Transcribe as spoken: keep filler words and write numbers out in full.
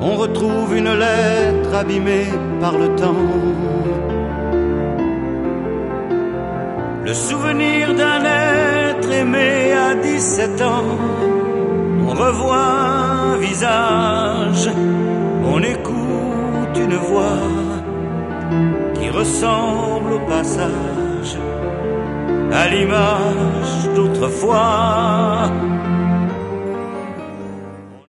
on retrouve une lettre abîmée par le temps. Le souvenir d'un être aimé à dix-sept ans. On revoit un visage, on écoute une voix qui ressemble au passage à l'image d'autrefois.